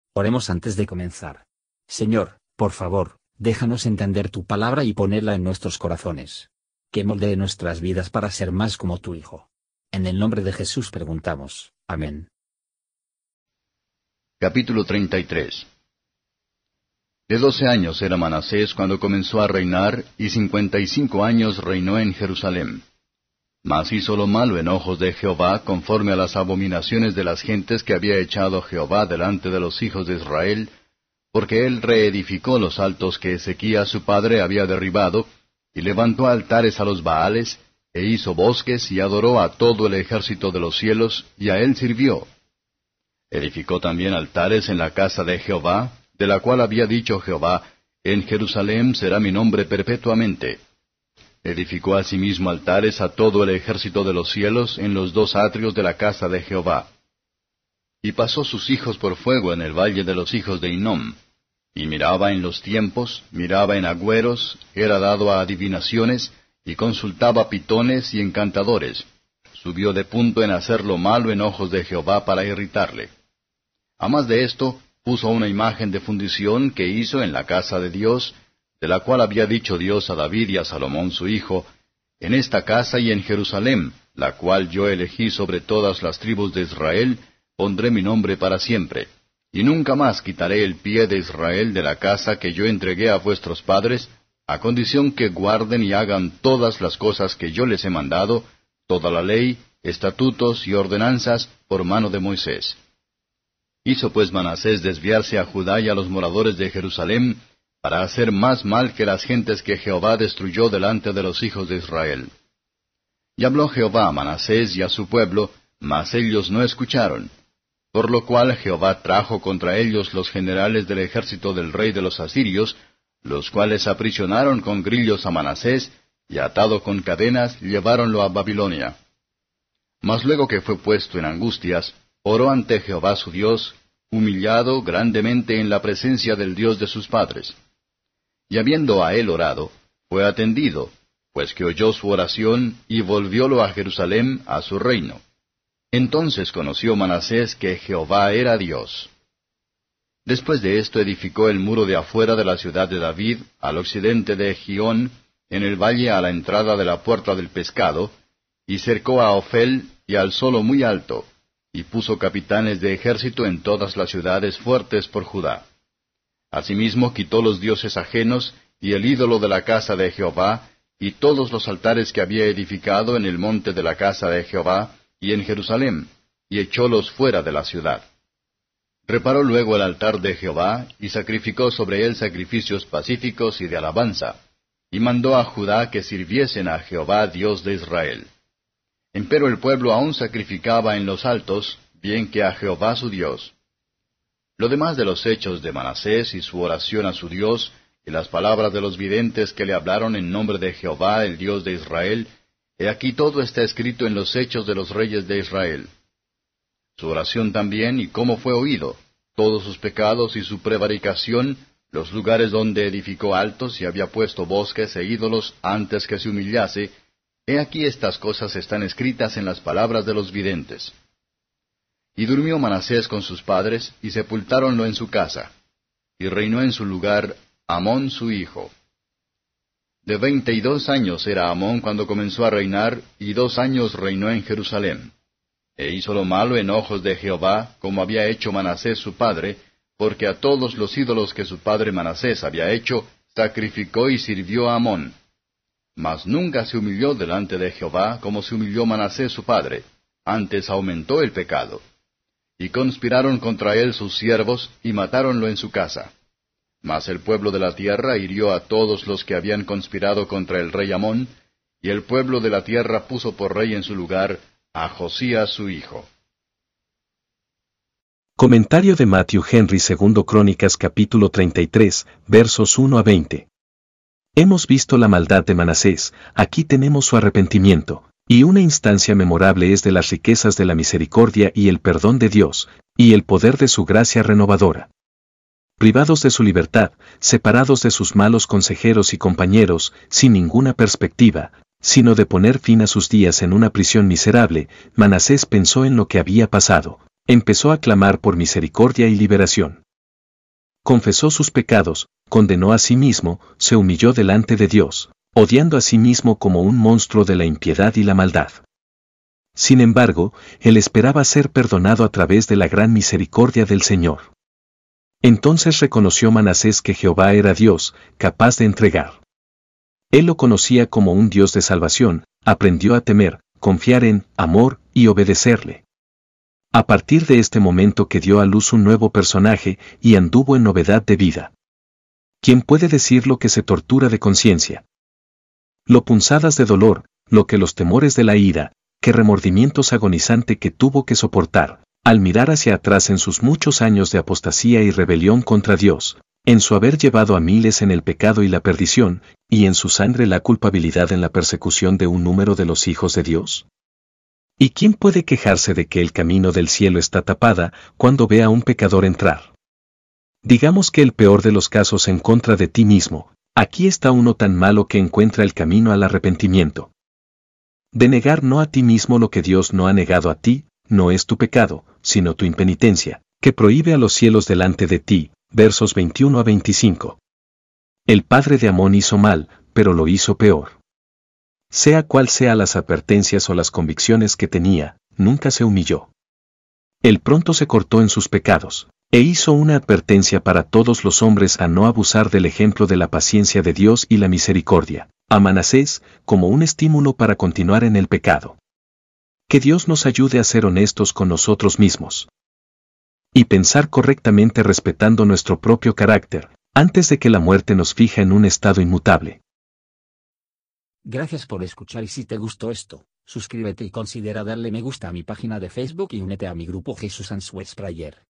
Oremos antes de comenzar. Señor, por favor, déjanos entender tu palabra y ponerla en nuestros corazones. Que moldee nuestras vidas para ser más como tu Hijo. En el nombre de Jesús preguntamos. Amén. Capítulo 33. De 12 años era Manasés cuando comenzó a reinar, y 55 años reinó en Jerusalén. Mas hizo lo malo en ojos de Jehová, conforme a las abominaciones de las gentes que había echado Jehová delante de los hijos de Israel, porque él reedificó los altos que Ezequías su padre había derribado, y levantó altares a los Baales, e hizo bosques, y adoró a todo el ejército de los cielos, y a él sirvió. Edificó también altares en la casa de Jehová, de la cual había dicho Jehová, en Jerusalén será mi nombre perpetuamente. Edificó asimismo altares a todo el ejército de los cielos en los dos atrios de la casa de Jehová. Y pasó sus hijos por fuego en el valle de los hijos de Hinnom. Y miraba en los tiempos, miraba en agüeros, era dado a adivinaciones, y consultaba pitones y encantadores. Subió de punto en hacer lo malo en ojos de Jehová para irritarle. A más de esto, puso una imagen de fundición que hizo en la casa de Dios, de la cual había dicho Dios a David y a Salomón su hijo, en esta casa y en Jerusalén, la cual yo elegí sobre todas las tribus de Israel, pondré mi nombre para siempre, y nunca más quitaré el pie de Israel de la casa que yo entregué a vuestros padres, a condición que guarden y hagan todas las cosas que yo les he mandado, toda la ley, estatutos y ordenanzas por mano de Moisés. Hizo pues Manasés desviarse a Judá y a los moradores de Jerusalén, para hacer más mal que las gentes que Jehová destruyó delante de los hijos de Israel. Y habló Jehová a Manasés y a su pueblo, mas ellos no escucharon. Por lo cual Jehová trajo contra ellos los generales del ejército del rey de los asirios, los cuales aprisionaron con grillos a Manasés, y atado con cadenas lleváronlo a Babilonia. Mas luego que fue puesto en angustias, oró ante Jehová su Dios, humillado grandemente en la presencia del Dios de sus padres. Y habiendo a él orado, fue atendido, pues que oyó su oración, y volviólo a Jerusalén, a su reino. Entonces conoció Manasés que Jehová era Dios. Después de esto edificó el muro de afuera de la ciudad de David, al occidente de Gihón, en el valle a la entrada de la puerta del pescado, y cercó a Ofel, y alzólo muy alto, y puso capitanes de ejército en todas las ciudades fuertes por Judá. Asimismo quitó los dioses ajenos, y el ídolo de la casa de Jehová, y todos los altares que había edificado en el monte de la casa de Jehová, y en Jerusalén, y echólos fuera de la ciudad. Reparó luego el altar de Jehová, y sacrificó sobre él sacrificios pacíficos y de alabanza, y mandó a Judá que sirviesen a Jehová Dios de Israel. Empero el pueblo aún sacrificaba en los altos, bien que a Jehová su Dios. Lo demás de los hechos de Manasés y su oración a su Dios, y las palabras de los videntes que le hablaron en nombre de Jehová, el Dios de Israel, he aquí todo está escrito en los hechos de los reyes de Israel. Su oración también, y cómo fue oído, todos sus pecados y su prevaricación, los lugares donde edificó altos y había puesto bosques e ídolos antes que se humillase, he aquí estas cosas están escritas en las palabras de los videntes. Y durmió Manasés con sus padres, y sepultáronlo en su casa. Y reinó en su lugar Amón su hijo. De 22 años era Amón cuando comenzó a reinar, y 2 años reinó en Jerusalén. E hizo lo malo en ojos de Jehová, como había hecho Manasés su padre, porque a todos los ídolos que su padre Manasés había hecho, sacrificó y sirvió a Amón. Mas nunca se humilló delante de Jehová como se humilló Manasés su padre, antes aumentó el pecado. Y conspiraron contra él sus siervos, y matáronlo en su casa. Mas el pueblo de la tierra hirió a todos los que habían conspirado contra el rey Amón, y el pueblo de la tierra puso por rey en su lugar a Josías su hijo. Comentario de Matthew Henry 2 Crónicas capítulo 33, versos 1 a 20. Hemos visto la maldad de Manasés, aquí tenemos su arrepentimiento, y una instancia memorable es de las riquezas de la misericordia y el perdón de Dios, y el poder de su gracia renovadora. Privados de su libertad, separados de sus malos consejeros y compañeros, sin ninguna perspectiva, sino de poner fin a sus días en una prisión miserable, Manasés pensó en lo que había pasado, empezó a clamar por misericordia y liberación. Confesó sus pecados, condenó a sí mismo, se humilló delante de Dios, odiando a sí mismo como un monstruo de la impiedad y la maldad. Sin embargo, él esperaba ser perdonado a través de la gran misericordia del Señor. Entonces reconoció Manasés que Jehová era Dios, capaz de entregar. Él lo conocía como un Dios de salvación, aprendió a temer, confiar en, amor y obedecerle. A partir de este momento que dio a luz un nuevo personaje y anduvo en novedad de vida. ¿Quién puede decir lo que se tortura de conciencia? Lo punzadas de dolor, lo que los temores de la ira, qué remordimientos agonizante que tuvo que soportar, al mirar hacia atrás en sus muchos años de apostasía y rebelión contra Dios, en su haber llevado a miles en el pecado y la perdición, y en su sangre la culpabilidad en la persecución de un número de los hijos de Dios. ¿Y quién puede quejarse de que el camino del cielo está tapada cuando ve a un pecador entrar? Digamos que el peor de los casos en contra de ti mismo, aquí está uno tan malo que encuentra el camino al arrepentimiento. De negar no a ti mismo lo que Dios no ha negado a ti, no es tu pecado, sino tu impenitencia, que prohíbe a los cielos delante de ti, versos 21 a 25. El padre de Amón hizo mal, pero lo hizo peor. Sea cual sea las advertencias o las convicciones que tenía, nunca se humilló. Él pronto se cortó en sus pecados, e hizo una advertencia para todos los hombres a no abusar del ejemplo de la paciencia de Dios y la misericordia, a Manasés, como un estímulo para continuar en el pecado. Que Dios nos ayude a ser honestos con nosotros mismos. Y pensar correctamente respetando nuestro propio carácter, antes de que la muerte nos fije en un estado inmutable. Gracias por escuchar y si te gustó esto, suscríbete y considera darle me gusta a mi página de Facebook y únete a mi grupo Jesús Answers Prayer.